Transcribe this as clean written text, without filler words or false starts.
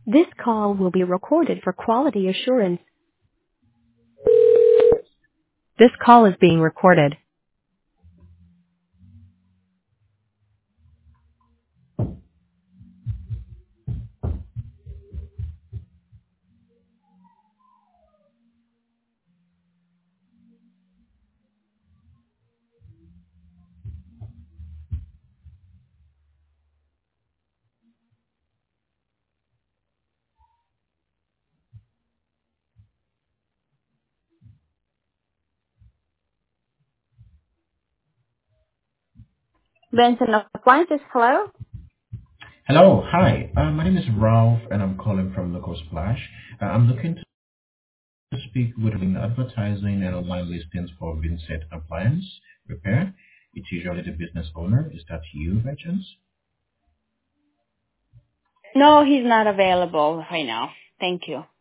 This call will be recorded for quality assurance. This call is being recorded. Benson Appliances, hello? Hello. Hi. My name is Ralph, and I'm calling from Local Splash. I'm looking to speak with the advertising and online listings for Vincent Appliance Repair. It's usually the business owner. Is that you, by chance? No, he's not available right now. Thank you.